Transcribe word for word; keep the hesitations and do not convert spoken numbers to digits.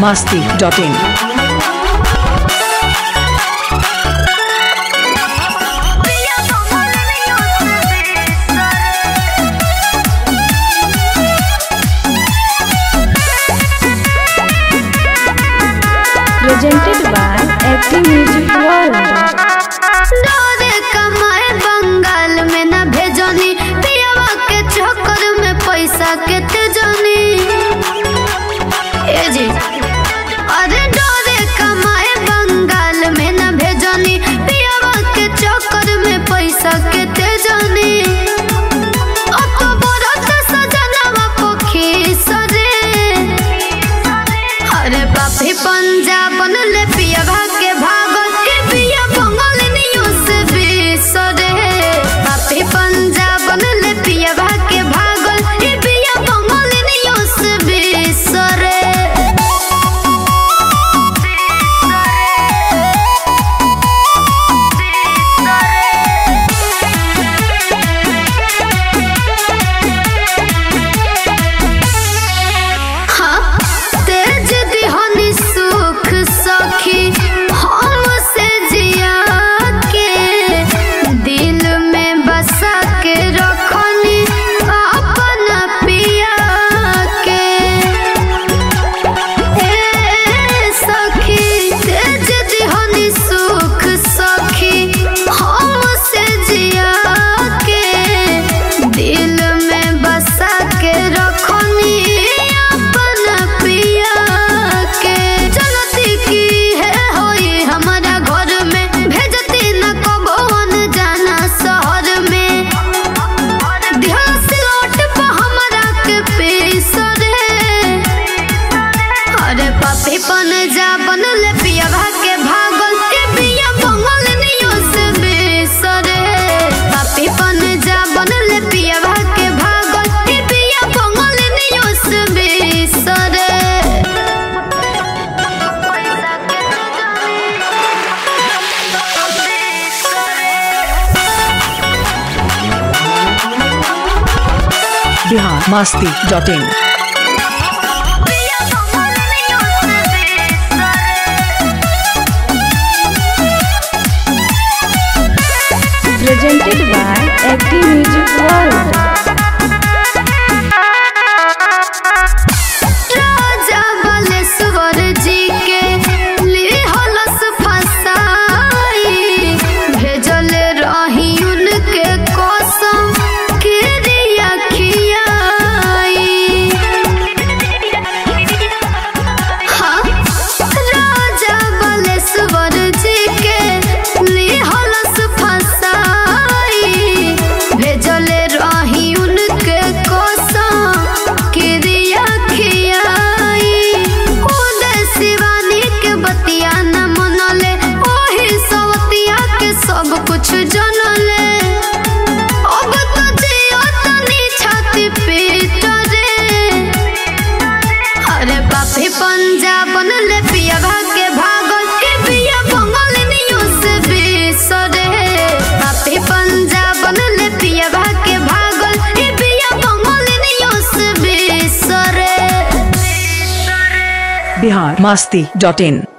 masti dot in. Presented by Active Music World. डोरे कमाए बंगाल में न भेजनी पियावा के चक्कर में पैसा के तेजनी ए जी अरे डोरे कमाए बंगाल में न भेजनी पियावा के चक्कर में पैसा के तेजनी अब तो बरत सजनवा पोखी सरे अरे बापी पंजाब बनले पियावा के भागल के पिया बंगाल नियो से बेसरे बापी पंजाब बनले पियावा के भागल के पिया बंगाल नियो से बेसरे हाँ तेज दिहनी सुख सखी हमसे जिया के दिल में बसा के रखनी अपना पिया के ए सखी तेज दिहनी सुख सखी हमसे जिया के दिल में बसा के रखनी अपना पिया के चलती की है होई हमारा घर में भेजती न कबो न जाना शहर में ध्यान से लौट पा हमारा के पेसरे अरे पापी पन जा बनले पियावा के भागल के पिया बंगाल नियो से बेसरे पापी पन जा बनले पियावा के भागल के पिया बंगाल नियो से बेसरे Bihar masti dot in. Presented by Active Music World. राजा बालेश्वर जी के लिहलस फसाई भेजल रही उनके कसम किरिया खियाई हाँ राजा बालेश्वर जी के लिहलस फसाई भेजल रही उनके कसम किरिया खियाई उदय शिवानी के बतिया न मनले ओही सवतिया के सब कुछ जनले अब तो जियो तनी छाती पीट रे अरे बापी पंजाब बनले पियावा के भागल के पिया बंगाल नियो से बेसरे बापी पंजाब बनले पियावा के भागल के पिया बंगाल नियो से बेसरे Bihar masti dot in.